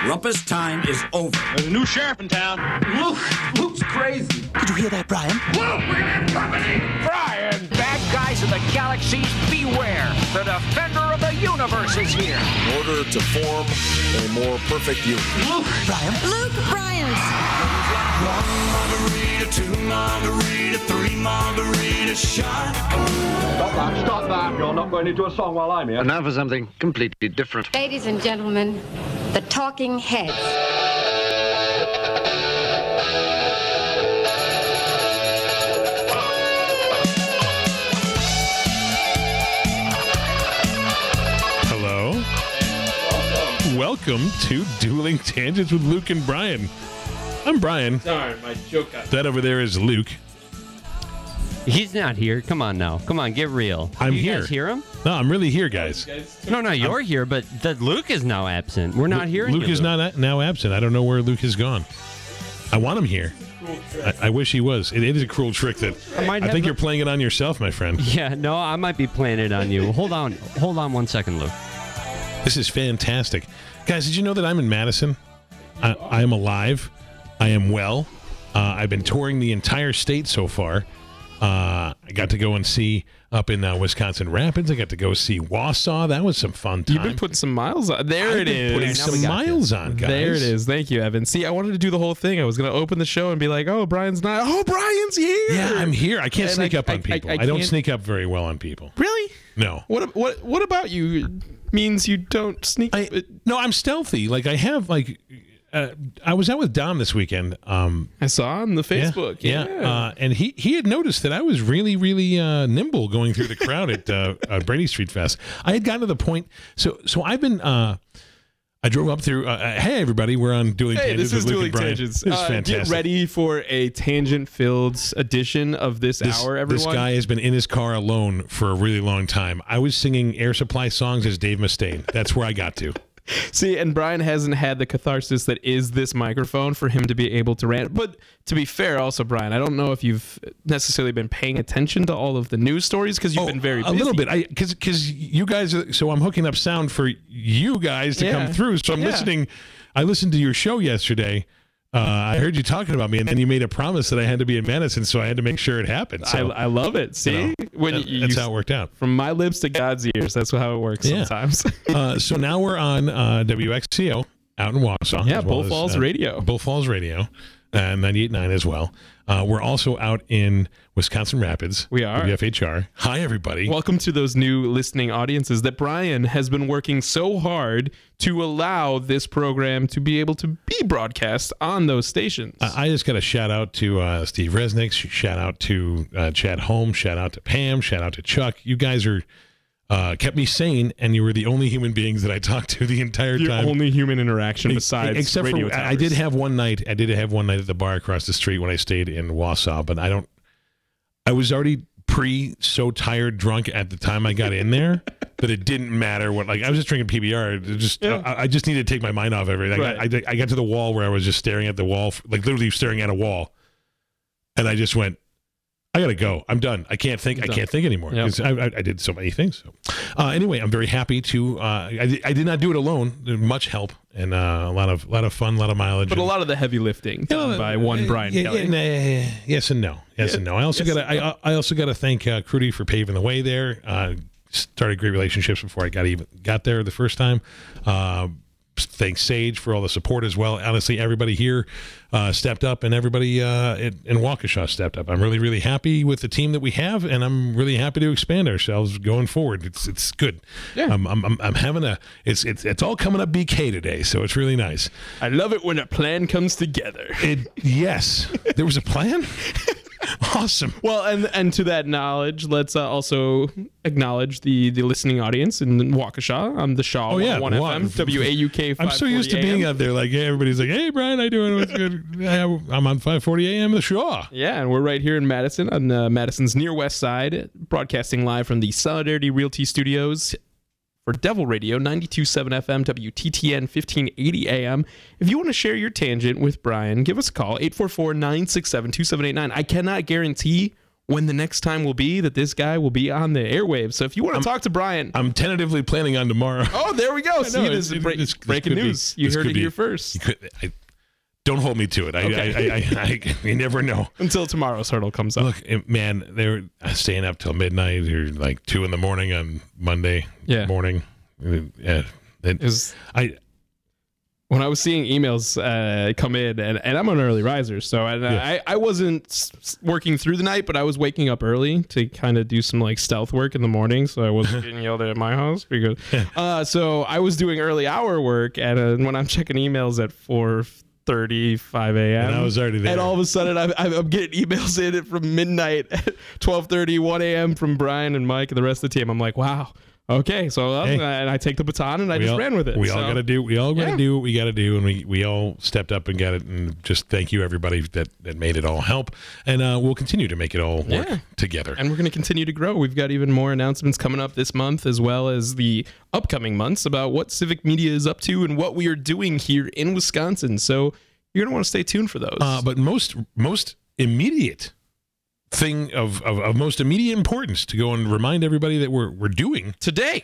Rumpus time is over. There's a new sheriff in town. Luke's crazy. Did you hear that, Brian? Luke, we got company. Brian! Bad guys of the galaxies, beware! The defender of the universe is here! In order to form a more perfect union. Luke. Brian? Luke Bryant. 1 margarita, 2 margarita, 3 margarita shot. Stop that. You're not going into a song while I'm here. And now for something completely different. Ladies and gentlemen, the Talking Heads. Hello. Welcome to Dueling Tangents with Luke and Brian. I'm Brian. Sorry, my joke got... That over there is Luke. He's not here. Come on now. Come on, get real. I'm you here. You guys hear him? No, I'm really here, guys. No, you're here, but Luke is now absent. We're not hearing Luke you, is not now absent. I don't know where Luke has gone. I want him here. I wish he was. It is a cruel trick that I think you're playing it on yourself, my friend. Yeah, no, I might be playing it on you. Hold on 1 second, Luke. This is fantastic. Guys, did you know that I'm in Madison? I am alive. I am well. I've been touring the entire state so far. I got to go and see up in Wisconsin Rapids. I got to go see Wausau. That was some fun time. You've been putting some miles on. There it is. Putting some miles on, guys. There it is. Thank you, Evan. See, I wanted to do the whole thing. I was going to open the show and be like, oh, Brian's not. Oh, Brian's here. Yeah, I'm here. I can't And sneak up on people. I don't sneak up very well on people. Really? No. What about you means you don't sneak? No, I'm stealthy. Like, I have, like... I was out with Dom this weekend. I saw on the Facebook. Yeah. And he had noticed that I was really, really nimble going through the crowd at Brady Street Fest. I had gotten to the point. So I've been. I drove up through. Hey, everybody, we're on Dueling Tangents. This is with Luke Dueling and Brian. Tangents. This is fantastic. Get ready for a tangent-filled edition of this hour, everyone. This guy has been in his car alone for a really long time. I was singing Air Supply songs as Dave Mustaine. That's where I got to. See, and Brian hasn't had the catharsis that is this microphone for him to be able to rant. But to be fair, also, Brian, I don't know if you've necessarily been paying attention to all of the news stories because you've been very busy. A little bit. Because you guys, so I'm hooking up sound for you guys to come through. So I'm listening. I listened to your show yesterday. I heard you talking about me, and then you made a promise that I had to be in Madison, so I had to make sure it happened. So, I love it. See? That's how it worked out. From my lips to God's ears. That's how it works sometimes. So now we're on WXCO out in Wausau. Yeah, Bull Falls Radio. Bull Falls Radio, 98.9 as well. We're also out in Wisconsin Rapids. We are. WFHR. Hi, everybody. Welcome to those new listening audiences that Brian has been working so hard to allow this program to be able to be broadcast on those stations. I just got a shout out to Steve Resnick, shout out to Chad Holmes, shout out to Pam, shout out to Chuck. You guys are kept me sane, and you were the only human beings that I talked to the entire time. Your only human interaction besides except radio for towers. I did have one night at the bar across the street when I stayed in Wausau, but I was already so tired, drunk at the time I got in there that it didn't matter what. Like, I was just drinking PBR. I just needed to take my mind off everything. Right. I got to the wall where I was just staring at the wall, like literally staring at a wall, and I just went, I gotta go. I'm done. I can't think anymore because I did so many things. So, anyway, I'm very happy to. I did not do it alone. There's much help and a lot of fun, a lot of mileage, but a lot of the heavy lifting done by one Brian Kelly. Yes and no. I also got to thank Crudy for paving the way there. Started great relationships before I got there the first time. Thanks Sage for all the support as well. Honestly, everybody here stepped up, and everybody in Waukesha stepped up. I'm really, really happy with the team that we have, and I'm really happy to expand ourselves going forward. It's good. Yeah. I'm having it's all coming up BK today, so it's really nice. I love it when a plan comes together. Yes, there was a plan. Awesome. Well, and to that knowledge, let's also acknowledge the listening audience in Waukesha on the Shaw 101 FM, WAUK 540 I'm so used to being out there. Like, everybody's like, hey, Brian, how you doing? What's good? I'm on 540 AM the Shaw. Yeah, and we're right here in Madison on Madison's near west side, broadcasting live from the Solidarity Realty Studios for Devil Radio, 92.7 FM, WTTN 1580 AM. If you want to share your tangent with Brian, give us a call, 844-967-2789. I cannot guarantee when the next time will be that this guy will be on the airwaves. So if you want to talk to Brian, I'm tentatively planning on tomorrow. Oh, there we go. See, this is this breaking could be- news. You this heard could it be- here first. Don't hold me to it. You never know. Until tomorrow's hurdle comes up. Look, man, they're staying up till midnight or like 2 a.m. on Monday morning. Yeah, when I was seeing emails come in, and I'm an early riser, so I wasn't working through the night, but I was waking up early to kind of do some like stealth work in the morning, so I wasn't getting yelled at my house because. So I was doing early hour work, and when I'm checking emails at 4:35 a.m. And I was already there. And all of a sudden, I'm getting emails in from midnight at 12:30, 1 a.m. from Brian and Mike and the rest of the team. I'm like, wow. Okay, so and I take the baton and I just ran with it. We all got to do what we got to do, and we all stepped up and got it. And just thank you everybody that made it all help, and we'll continue to make it all work together. And we're going to continue to grow. We've got even more announcements coming up this month, as well as the upcoming months about what Civic Media is up to and what we are doing here in Wisconsin. So you're going to want to stay tuned for those. But most immediate thing of most immediate importance to go and remind everybody that we're doing today,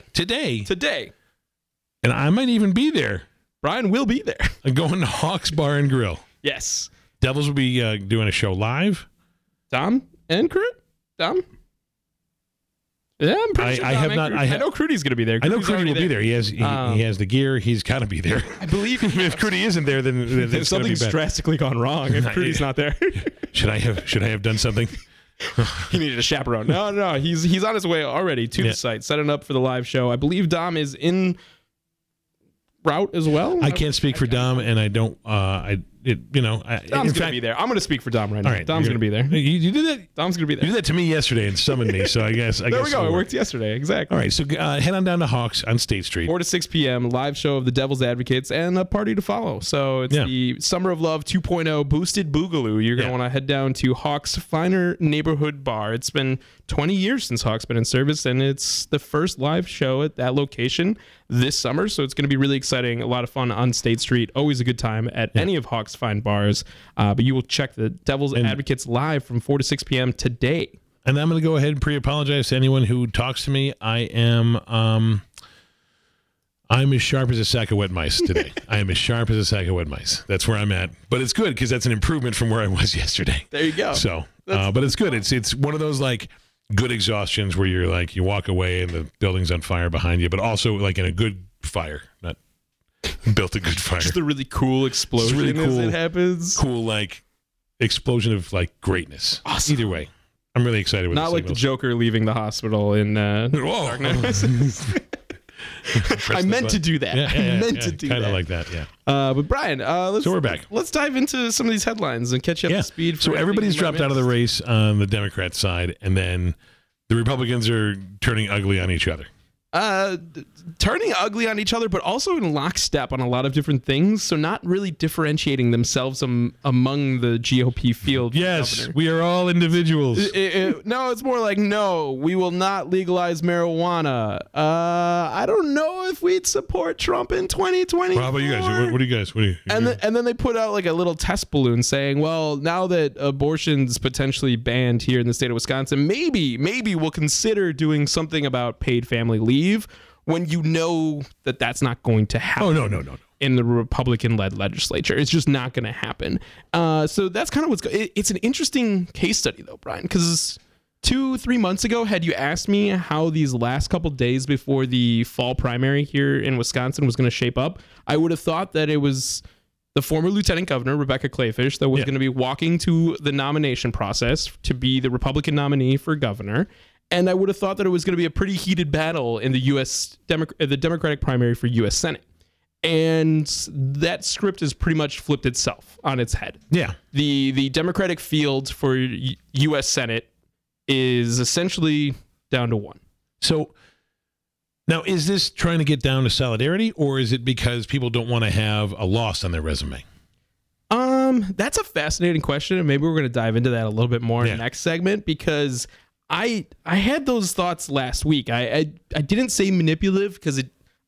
and I might even be there. Brian will be there. I'm going to Hawks Bar and Grill. Yes, Devils will be doing a show live. Dom and Crew. Dom. Yeah, I'm pretty sure. I know Crudy's going to be there. I know Crudy will be there. He has the gear. He's got to be there. I believe if Crudy isn't there, then something's drastically gone wrong. If Crudy's not there, should I have done something? He needed a chaperone. No, he's on his way already to the site, setting up for the live show. I believe Dom is in route as well. I can't speak for Dom, and I don't. Dom's going to be there. I'm going to speak for Dom right now. All right, Dom's going to be there. You did that? Dom's going to be there. You did that to me yesterday and summoned me, so I guess. There we go. It worked yesterday. Exactly. All right, so head on down to Hawks on State Street. 4 to 6 p.m., live show of the Devil's Advocates and a party to follow. So it's the Summer of Love 2.0 Boosted Boogaloo. You're going to want to head down to Hawks' Finer Neighborhood Bar. It's been 20 years since Hawks been in service, and it's the first live show at that location this summer. So it's going to be really exciting. A lot of fun on State Street. Always a good time at any of Hawks' fine bars. But you will check the Devil's Advocates live from 4 to 6 p.m. today. And I'm going to go ahead and pre-apologize to anyone who talks to me. I'm as sharp as a sack of wet mice today. I am as sharp as a sack of wet mice. That's where I'm at. But it's good because that's an improvement from where I was yesterday. There you go. So, but it's good. It's one of those like good exhaustions where you're like you walk away and the building's on fire behind you, but also like in a good fire, not built a good fire. Just a really cool explosion really cool, as it happens. Cool like explosion of like greatness. Awesome. Either way, I'm really excited with not this like the Joker leaving the hospital in Darkness. I meant to do that. I meant to do that. Kind of like that, yeah. But Brian, so we're back. Let's dive into some of these headlines and catch you up to speed. So everybody's dropped out of the race on the Democrat side, and then the Republicans are turning ugly on each other. Turning ugly on each other, but also in lockstep on a lot of different things. So not really differentiating themselves among the GOP field. Yes, governor. We are all individuals. No, it's more like, no, we will not legalize marijuana. I don't know if we'd support Trump in 2020. How about you guys? What do you guys? And then they put out like a little test balloon saying, well, now that abortion's potentially banned here in the state of Wisconsin, maybe we'll consider doing something about paid family leave. When you know that that's not going to happen. Oh, no. In the Republican-led legislature. It's just not going to happen. So that's kind of it's an interesting case study, though, Brian, because 2-3 months ago, had you asked me how these last couple days before the fall primary here in Wisconsin was going to shape up, I would have thought that it was the former Lieutenant Governor, Rebecca Kleefisch, that was going to be walking to the nomination process to be the Republican nominee for governor. And I would have thought that it was going to be a pretty heated battle in the the Democratic primary for U.S. Senate. And that script has pretty much flipped itself on its head. Yeah. The Democratic field for U.S. Senate is essentially down to one. So now, is this trying to get down to solidarity, or is it because people don't want to have a loss on their resume? That's a fascinating question, and maybe we're going to dive into that a little bit more in the next segment, because I had those thoughts last week. I didn't say manipulative because I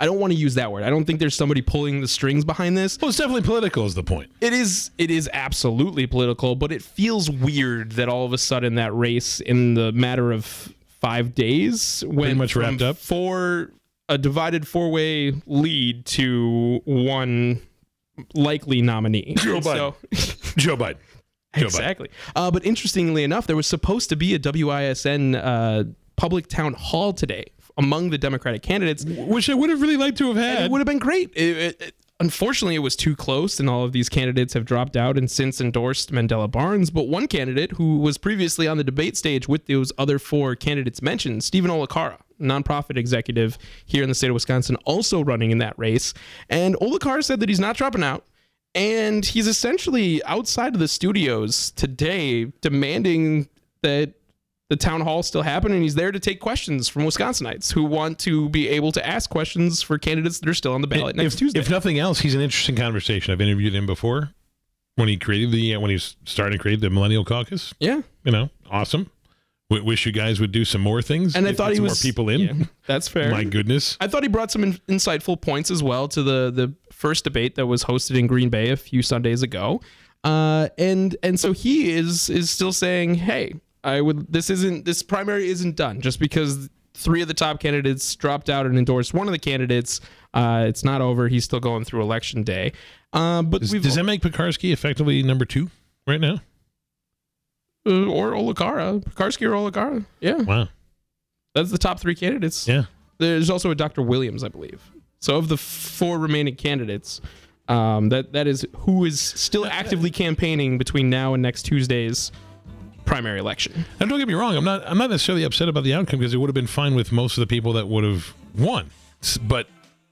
I don't want to use that word. I don't think there's somebody pulling the strings behind this. Well, it's definitely political is the point. It is absolutely political, but it feels weird that all of a sudden that race in the matter of 5 days went much wrapped up for a divided 4-way lead to one likely nominee. Joe Biden. Joe Biden. Exactly. But interestingly enough, there was supposed to be a WISN public town hall today among the Democratic candidates, which I would have really liked to have had. And it would have been great. Unfortunately, it was too close, and all of these candidates have dropped out and since endorsed Mandela Barnes. But one candidate who was previously on the debate stage with those other 4 candidates mentioned, Stephen Olakara, nonprofit executive here in the state of Wisconsin, also running in that race. And Olakara said that he's not dropping out. And he's essentially outside of the studios today demanding that the town hall still happen, and he's there to take questions from Wisconsinites who want to be able to ask questions for candidates that are still on the ballot next Tuesday. If nothing else, he's an interesting conversation. I've interviewed him before when he created when he was starting to create the Millennial Caucus. Yeah. Awesome. Wish you guys would do some more things. And I thought he was more people in. Yeah, that's fair. My goodness. I thought he brought some insightful points as well to the first debate that was hosted in Green Bay a few Sundays ago. And so he is still saying, hey, this primary isn't done just because 3 of the top candidates dropped out and endorsed one of the candidates. It's not over. He's still going through election day. But does that make Pekarsky effectively number 2 right now? Or Olakara, Pekarsky or Olakara. Yeah. Wow. That's the top 3 candidates. Yeah. There's also a Dr. Williams, I believe. So of the 4 remaining candidates, that is who is still actively campaigning between now and next Tuesday's primary election. And don't get me wrong, I'm not necessarily upset about the outcome because it would have been fine with most of the people that would have won. But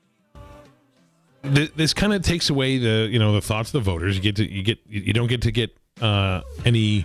this kind of takes away the thoughts of the voters. You don't get to get any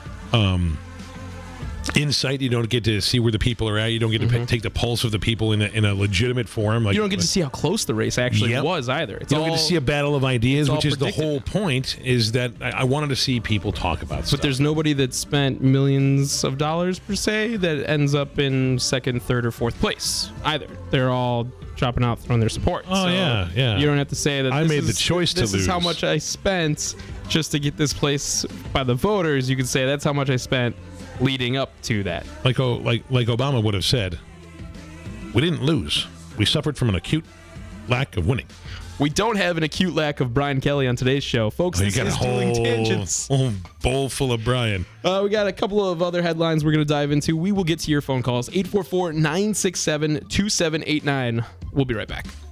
insight. You don't get to see where the people are at. You don't get to take the pulse of the people in a legitimate forum. You don't get to see how close the race actually was either. You don't get to see a battle of ideas, which is the whole point. Is that I wanted to see people talk about stuff. But there's nobody that spent millions of dollars per se that ends up in 2nd, 3rd, or 4th place either. They're all dropping out, throwing their support. Oh, so yeah. You don't have to say that I made the choice to lose. This is how much I spent just to get this place by the voters. You could say that's how much I spent leading up to that. Like Obama would have said, we didn't lose. We suffered from an acute lack of winning. We don't have an acute lack of Brian Kelly on today's show. Folks, this is Dueling Tangents. Whole bowl full of Brian. We got a couple of other headlines we're going to dive into. We will get to your phone calls. 844-967-2789. We'll be right back.